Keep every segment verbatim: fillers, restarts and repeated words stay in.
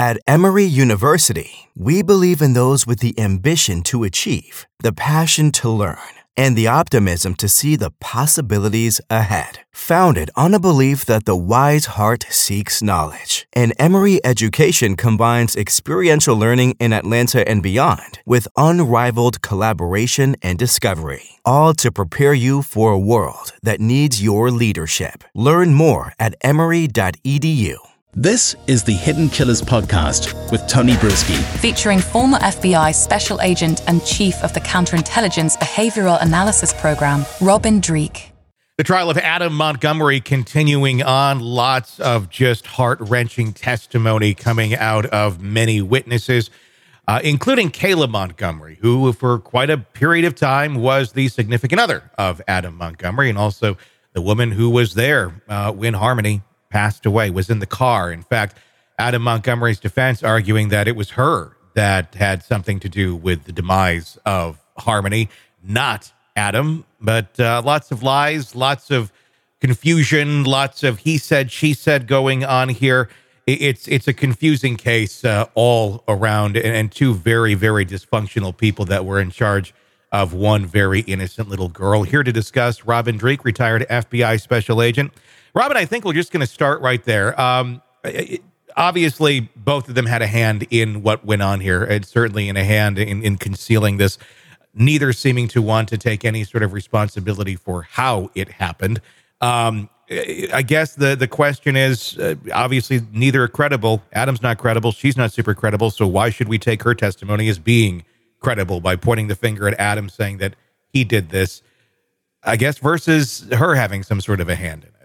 At Emory University, we believe in those with the ambition to achieve, the passion to learn, and the optimism to see the possibilities ahead. Founded on a belief that the wise heart seeks knowledge, and Emory education combines experiential learning in Atlanta and beyond with unrivaled collaboration and discovery, all to prepare you for a world that needs your leadership. Learn more at emory dot e d u. This is the Hidden Killers podcast with Tony Brueski. Featuring former F B I Special Agent and Chief of the Counterintelligence Behavioral Analysis Program, Robin Dreeke. The trial of Adam Montgomery continuing on. Lots of just heart-wrenching testimony coming out of many witnesses, uh, including Kayla Montgomery, who for quite a period of time was the significant other of Adam Montgomery, and also the woman who was there uh, when Harmony passed away, was in the car. In fact, Adam Montgomery's defense arguing that it was her that had something to do with the demise of Harmony, not Adam. But uh, lots of lies, lots of confusion, lots of he said, she said going on here. It's it's a confusing case uh, all around, and, and two very, very dysfunctional people that were in charge of one very innocent little girl. Here to discuss, Robin Dreeke, retired F B I Special Agent. Robin, I think we're just going to start right there. Um, it, obviously, both of them had a hand in what went on here, and certainly in a hand in, in concealing this, neither seeming to want to take any sort of responsibility for how it happened. Um, I guess the, the question is, uh, obviously, neither are credible. Adam's not credible. She's not super credible. So why should we take her testimony as being credible by pointing the finger at Adam, saying that he did this, I guess, versus her having some sort of a hand in it?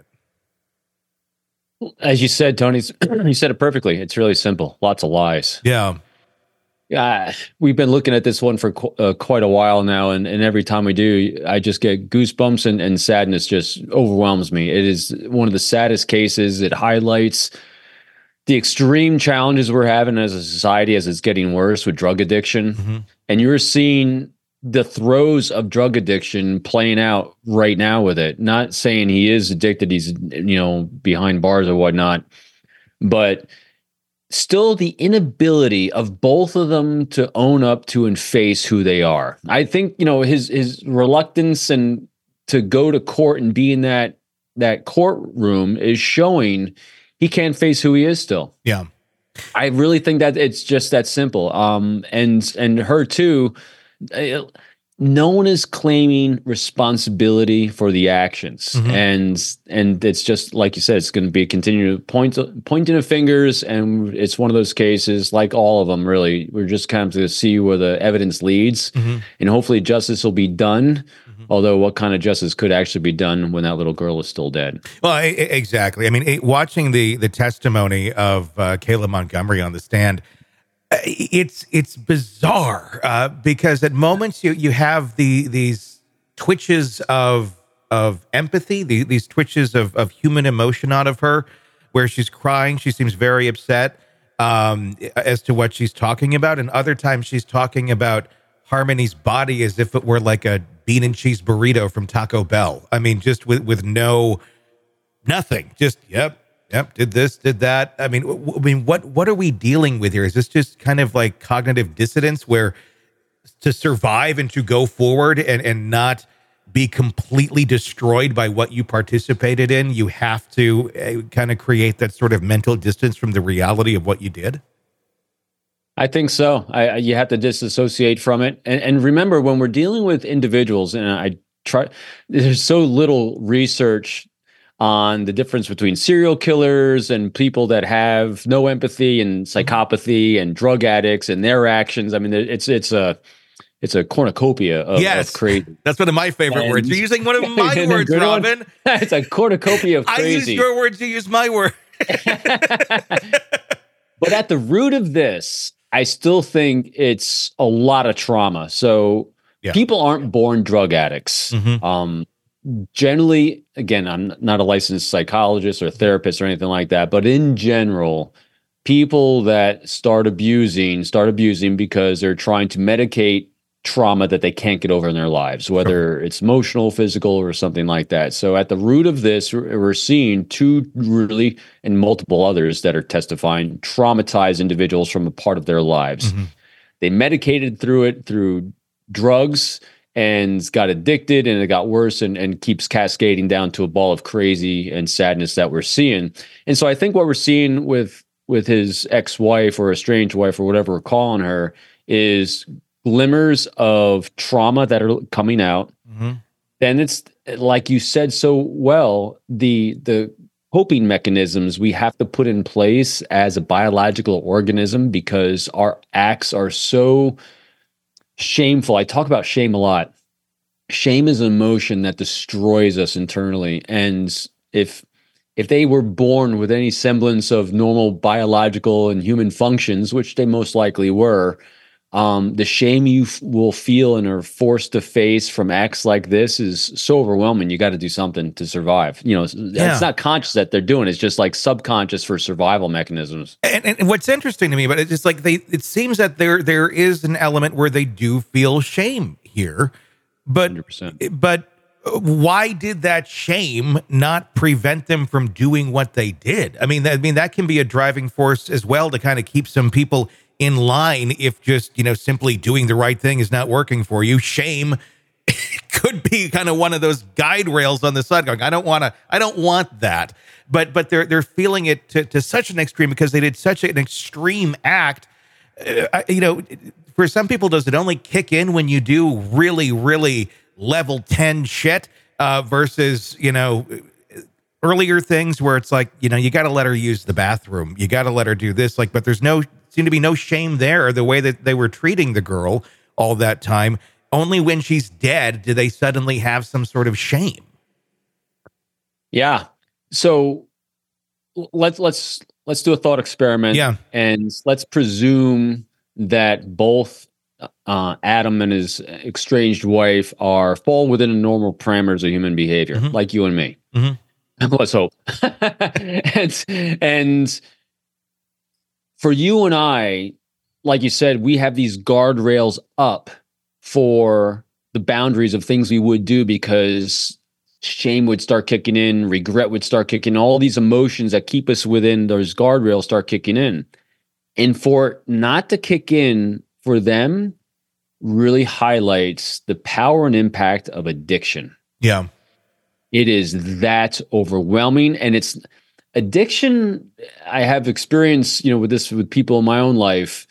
As you said, Tony, you said it perfectly. It's really simple. Lots of lies. Yeah. Yeah. We've been looking at this one for qu- uh, quite a while now. And, and every time we do, I just get goosebumps and, and sadness just overwhelms me. It is one of the saddest cases. It highlights the extreme challenges we're having as a society as it's getting worse with drug addiction. Mm-hmm. And you're seeing the throes of drug addiction playing out right now with it. Not saying he is addicted, he's, you know, behind bars or whatnot, but still the inability of both of them to own up to and face who they are. I think, you know, his his reluctance and to go to court and be in that that courtroom is showing he can't face who he is still. Yeah. I really think that it's just that simple. Um, and and her too. No one is claiming responsibility for the actions, mm-hmm. and and it's just like you said, it's going to be a continued point pointing of fingers, and it's one of those cases, like all of them. Really, we're just kind of to see where the evidence leads, mm-hmm. and hopefully justice will be done. Mm-hmm. Although, what kind of justice could actually be done when that little girl is still dead? Well, I, exactly. I mean, watching the the testimony of uh, Kayla Montgomery on the stand. It's it's bizarre uh, because at moments you you have the these twitches of of empathy, the, these twitches of of human emotion out of her, where she's crying, she seems very upset um, as to what she's talking about, and other times she's talking about Harmony's body as if it were like a bean and cheese burrito from Taco Bell. I mean, just with with no nothing, just yep. Yep, did this, did that. I mean, w- I mean, what what are we dealing with here? Is this just kind of like cognitive dissonance where to survive and to go forward and, and not be completely destroyed by what you participated in, you have to uh, kind of create that sort of mental distance from the reality of what you did? I think so. I, you have to disassociate from it. And, and remember, when we're dealing with individuals, and I try, there's so little research on the difference between serial killers and people that have no empathy and psychopathy and drug addicts and their actions. I mean, it's it's a it's a cornucopia of, yes, of crazy. That's one of my favorite and, words. You're using one of my words, Robin. One, it's a cornucopia of crazy. I use your words, you use my word. But at the root of this, I still think it's a lot of trauma. So yeah. People aren't born drug addicts. Mm-hmm. Um, generally, again, I'm not a licensed psychologist or therapist or anything like that, but in general, people that start abusing, start abusing because they're trying to medicate trauma that they can't get over in their lives, whether it's emotional, physical, or something like that. So at the root of this, we're seeing two really, and multiple others that are testifying, traumatized individuals from a part of their lives. Mm-hmm. They medicated through it through drugs and got addicted, and it got worse and, and keeps cascading down to a ball of crazy and sadness that we're seeing. And so I think what we're seeing with with his ex-wife or estranged wife or whatever we're calling her is glimmers of trauma that are coming out. Mm-hmm. Then it's like you said so well, the the coping mechanisms we have to put in place as a biological organism because our acts are so shameful. I talk about shame a lot. Shame is an emotion that destroys us internally. And if if they were born with any semblance of normal biological and human functions, which they most likely were, Um, the shame you f- will feel and are forced to face from acts like this is so overwhelming. You got to do something to survive. You know, it's, Yeah. it's not conscious that they're doing. It's just like subconscious for survival mechanisms. And, and what's interesting to me, but it's just like they, it seems that there there is an element where they do feel shame here, but one hundred percent. but why did that shame not prevent them from doing what they did? I mean, that, I mean that can be a driving force as well to kind of keep some people in line. If just, you know, simply doing the right thing is not working for you, shame could be kind of one of those guide rails on the side going, I don't want to, I don't want that. But, but they're, they're feeling it to, to such an extreme because they did such an extreme act. Uh, you know, for some people, does it only kick in when you do really, really level ten shit, uh, versus, you know, earlier things where it's like, you know, you got to let her use the bathroom. You got to let her do this. Like, but there's no, seem to be no shame there, or the way that they were treating the girl all that time. Only when she's dead do they suddenly have some sort of shame. Yeah. So let's, let's, let's do a thought experiment. Yeah. And let's presume that both uh, Adam and his estranged wife are fall within the normal parameters of human behavior, mm-hmm. like you and me. Mm-hmm. Let's hope. and, and for you and I, like you said, we have these guardrails up for the boundaries of things we would do because shame would start kicking in, regret would start kicking in, all these emotions that keep us within those guardrails start kicking in. And for it not to kick in for them really highlights the power and impact of addiction. Yeah. It is that overwhelming. And it's addiction. I have experience, you know, with this with people in my own life,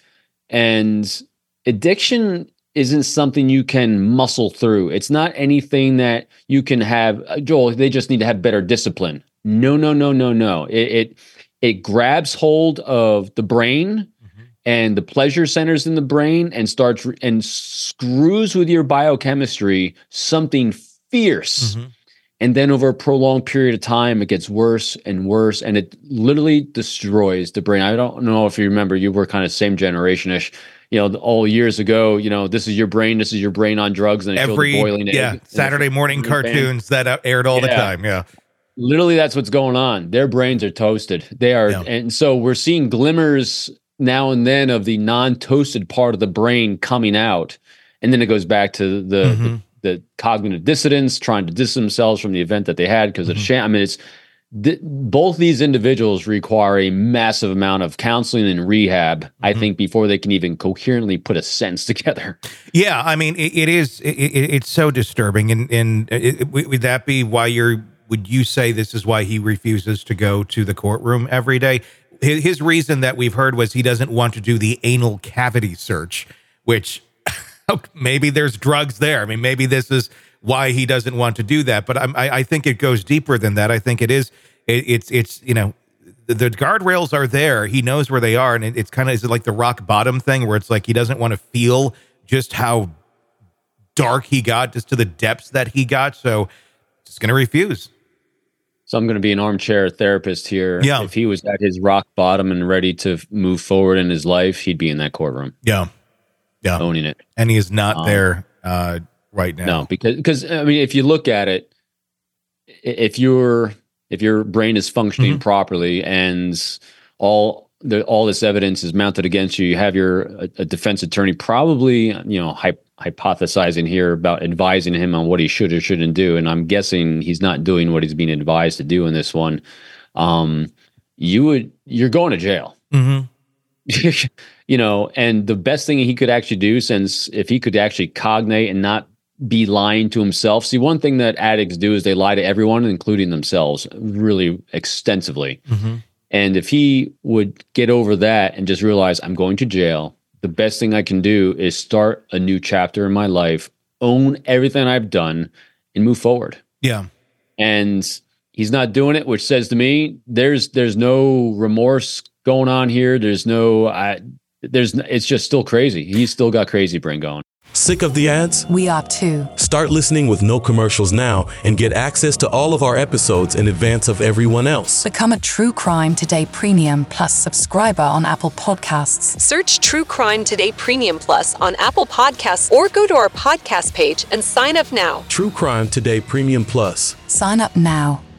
and addiction isn't something you can muscle through. It's not anything that you can have, Joel, they just need to have better discipline. No, no, no, no, no. It it, it grabs hold of the brain mm-hmm. and the pleasure centers in the brain and starts re- and screws with your biochemistry something fierce. Mm-hmm. And then over a prolonged period of time, it gets worse and worse, and it literally destroys the brain. I don't know if you remember, you were kind of same generation-ish, you know, all years ago, you know, this is your brain, this is your brain on drugs, and every the boiling yeah, egg. Saturday morning cartoons fan. that aired all yeah. the time. Yeah. Literally, that's what's going on. Their brains are toasted. They are, yeah. and so we're seeing glimmers now and then of the non-toasted part of the brain coming out, and then it goes back to the, mm-hmm. the the cognitive dissonance, trying to distance themselves from the event that they had because mm-hmm. of shame. I mean, it's th- both these individuals require a massive amount of counseling and rehab, mm-hmm. I think, before they can even coherently put a sentence together. Yeah, I mean, it, it is. It, it, it's so disturbing, and and it, would that be why you're? Would you say this is why he refuses to go to the courtroom every day? His, his reason that we've heard was he doesn't want to do the anal cavity search, which. Maybe there's drugs there. I mean, maybe this is why he doesn't want to do that. But I'm, I, I think it goes deeper than that. I think it is. It, it's it's you know, the, the guardrails are there. He knows where they are, and it, it's kind of is it like the rock bottom thing where it's like he doesn't want to feel just how dark he got, just to the depths that he got. So just going to refuse. So I'm going to be an armchair therapist here. Yeah. If he was at his rock bottom and ready to move forward in his life, he'd be in that courtroom. Yeah. Yeah. Owning it. And he is not um, there uh, right now. No, because, because I mean, if you look at it, if your if your brain is functioning mm-hmm. properly and all the all this evidence is mounted against you, you have your a, a defense attorney probably, you know, hy- hypothesizing here about advising him on what he should or shouldn't do. And I'm guessing he's not doing what he's being advised to do in this one. Um, you would, you're going to jail. Mm-hmm. You know, and the best thing he could actually do, since if he could actually cognate and not be lying to himself. See, one thing that addicts do is they lie to everyone, including themselves, really extensively. Mm-hmm. And if he would get over that and just realize, I'm going to jail, the best thing I can do is start a new chapter in my life, own everything I've done, and move forward. Yeah. And he's not doing it, which says to me, there's there's no remorse going on here. There's no, I, there's, it's just still crazy. He's still got crazy brain going. Sick of the ads? We are too. Start listening with no commercials now and get access to all of our episodes in advance of everyone else. Become a True Crime Today Premium Plus subscriber on Apple Podcasts. Search True Crime Today Premium Plus on Apple Podcasts or go to our podcast page and sign up now. True Crime Today Premium Plus. Sign up now.